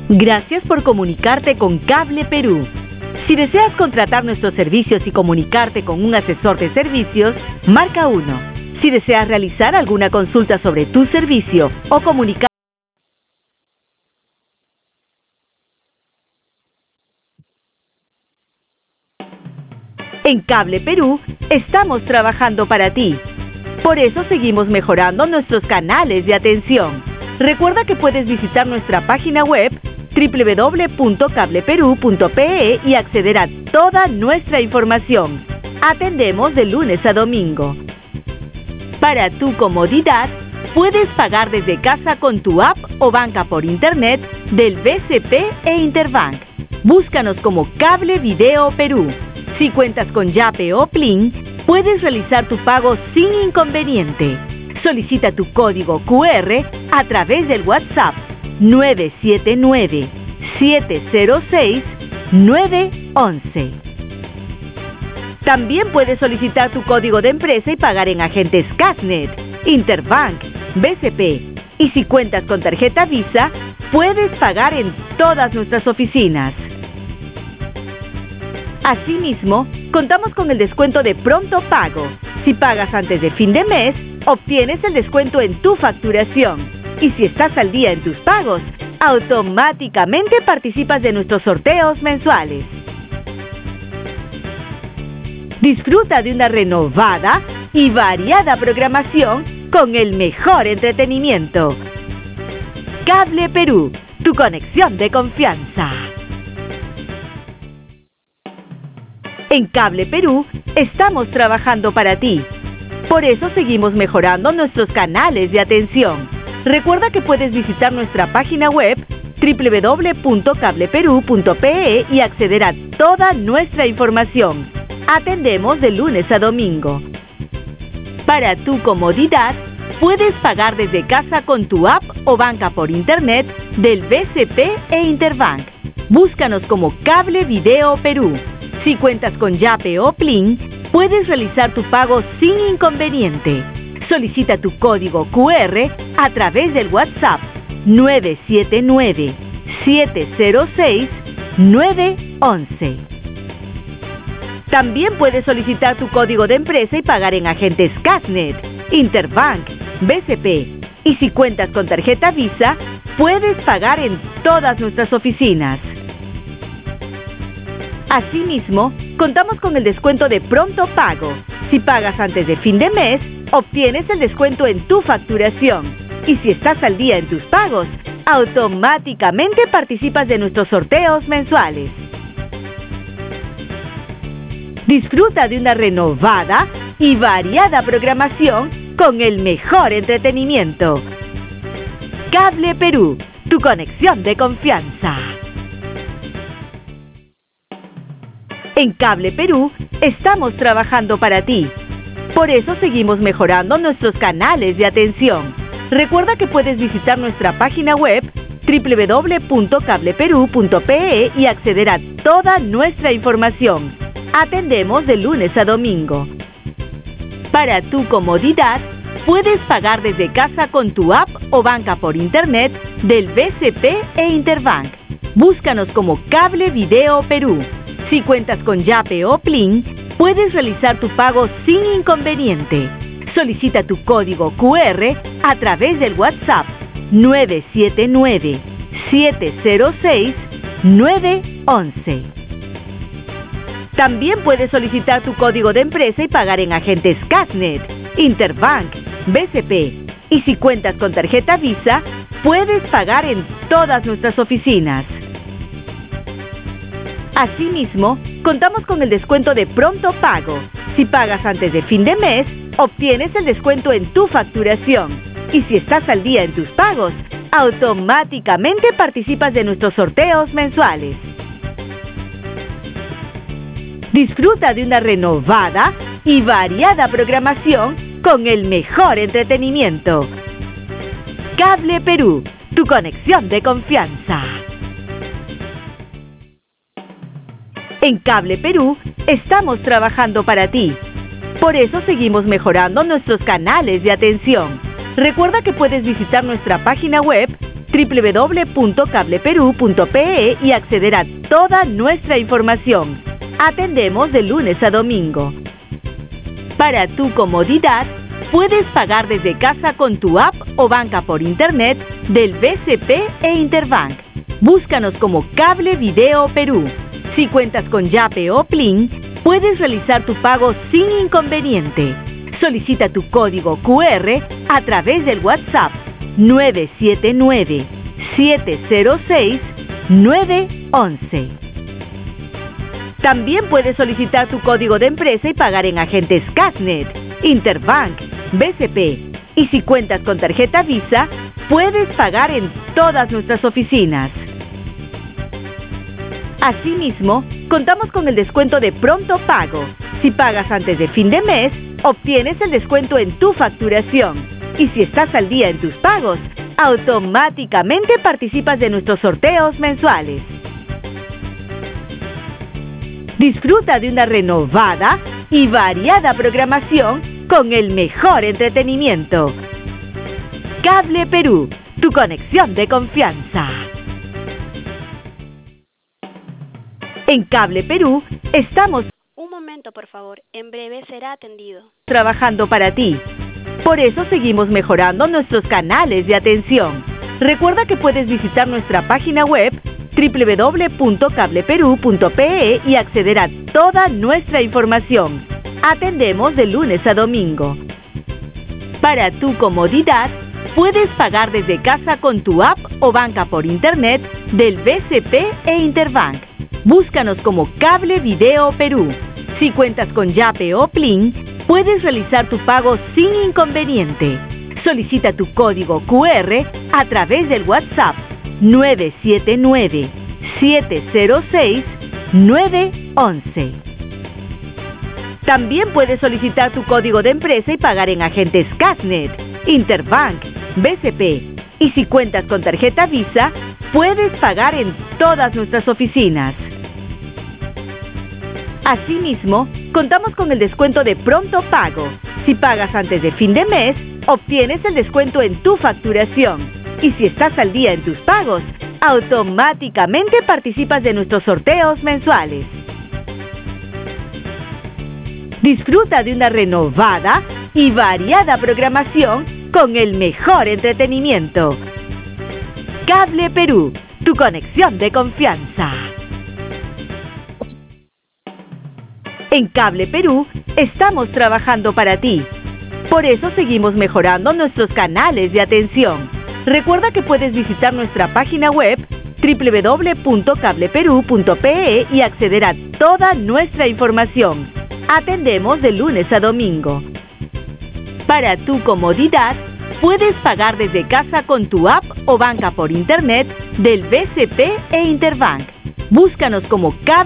Gracias por comunicarte con Cable Perú. Si deseas contratar nuestros servicios y comunicarte con un asesor de servicios, marca 1. Si deseas realizar alguna consulta sobre tu servicio o comunicar en Cable Perú, estamos trabajando para ti. Por eso seguimos mejorando nuestros canales de atención. Recuerda que puedes visitar nuestra página web www.cableperú.pe y acceder a toda nuestra información. Atendemos de lunes a domingo. Para tu comodidad, puedes pagar desde casa con tu app o banca por internet del BCP e Interbank. Búscanos como Cable Video Perú. Si cuentas con Yape o Plin, puedes realizar tu pago sin inconveniente. Solicita tu código QR a través del WhatsApp 979-706-911. También puedes solicitar tu código de empresa y pagar en agentes Casnet, Interbank, BCP. Y si cuentas con tarjeta Visa, puedes pagar en todas nuestras oficinas. Asimismo, contamos con el descuento de pronto pago. Si pagas antes de fin de mes, obtienes el descuento en tu facturación. Y si estás al día en tus pagos, automáticamente participas de nuestros sorteos mensuales. Disfruta de una renovada y variada programación con el mejor entretenimiento. Cable Perú, tu conexión de confianza. En Cable Perú, estamos trabajando para ti. Por eso seguimos mejorando nuestros canales de atención. Recuerda que puedes visitar nuestra página web www.cableperú.pe y acceder a toda nuestra información. Atendemos de lunes a domingo. Para tu comodidad, puedes pagar desde casa con tu app o banca por internet del BCP e Interbank. Búscanos como Cable Video Perú. Si cuentas con Yape o Plin, puedes realizar tu pago sin inconveniente. Solicita tu código QR a través del WhatsApp 979-706-911. También puedes solicitar tu código de empresa y pagar en agentes Casnet, Interbank, BCP. Y si cuentas con tarjeta Visa, puedes pagar en todas nuestras oficinas. Asimismo, contamos con el descuento de pronto pago. Si pagas antes de fin de mes, obtienes el descuento en tu facturación. Y si estás al día en tus pagos, automáticamente participas de nuestros sorteos mensuales. Disfruta de una renovada y variada programación con el mejor entretenimiento. Cable Perú, tu conexión de confianza. En Cable Perú, estamos trabajando para ti. Por eso seguimos mejorando nuestros canales de atención. Recuerda que puedes visitar nuestra página web www.cableperú.pe y acceder a toda nuestra información. Atendemos de lunes a domingo. Para tu comodidad, puedes pagar desde casa con tu app o banca por internet del BCP e Interbank. Búscanos como Cable Video Perú. Si cuentas con Yape o Plin, puedes realizar tu pago sin inconveniente. Solicita tu código QR a través del WhatsApp 979-706-911. También puedes solicitar tu código de empresa y pagar en agentes Casnet, Interbank, BCP. Y si cuentas con tarjeta Visa, puedes pagar en todas nuestras oficinas. Asimismo, contamos con el descuento de pronto pago. Si pagas antes de fin de mes, obtienes el descuento en tu facturación. Y si estás al día en tus pagos, automáticamente participas de nuestros sorteos mensuales. Disfruta de una renovada y variada programación con el mejor entretenimiento. Cable Perú, tu conexión de confianza. En Cable Perú, estamos trabajando para ti. Por eso seguimos mejorando nuestros canales de atención. Recuerda que puedes visitar nuestra página web www.cableperú.pe y acceder a toda nuestra información. Atendemos de lunes a domingo. Para tu comodidad, puedes pagar desde casa con tu app o banca por internet del BCP e Interbank. Búscanos como Cable Video Perú. Si cuentas con Yape o Plin, puedes realizar tu pago sin inconveniente. Solicita tu código QR a través del WhatsApp 979-706-911. También puedes solicitar tu código de empresa y pagar en agentes Casnet, Interbank, BCP. Y si cuentas con tarjeta Visa, puedes pagar en todas nuestras oficinas. Asimismo, contamos con el descuento de pronto pago. Si pagas antes de fin de mes, obtienes el descuento en tu facturación. Y si estás al día en tus pagos, automáticamente participas de nuestros sorteos mensuales. Disfruta de una renovada y variada programación con el mejor entretenimiento. Cable Perú, tu conexión de confianza. En Cable Perú estamos... Un momento, por favor. En breve será atendido. Trabajando para ti. Por eso seguimos mejorando nuestros canales de atención. Recuerda que puedes visitar nuestra página web www.cableperú.pe y acceder a toda nuestra información. Atendemos de lunes a domingo. Para tu comodidad, puedes pagar desde casa con tu app o banca por internet del BCP e Interbank. Búscanos como Cable Video Perú. Si cuentas con Yape o Plin, puedes realizar tu pago sin inconveniente. Solicita tu código QR a través del WhatsApp 979-706-911. También puedes solicitar tu código de empresa y pagar en agentes Casnet, Interbank, BCP. Y si cuentas con tarjeta Visa, puedes pagar en todas nuestras oficinas. Asimismo, contamos con el descuento de pronto pago. Si pagas antes de fin de mes, obtienes el descuento en tu facturación. Y si estás al día en tus pagos, automáticamente participas de nuestros sorteos mensuales. Disfruta de una renovada y variada programación con el mejor entretenimiento. Cable Perú, tu conexión de confianza. En Cable Perú estamos trabajando para ti. Por eso seguimos mejorando nuestros canales de atención. Recuerda que puedes visitar nuestra página web www.cableperú.pe y acceder a toda nuestra información. Atendemos de lunes a domingo. Para tu comodidad, puedes pagar desde casa con tu app o banca por internet del BCP e Interbank. Búscanos como Cable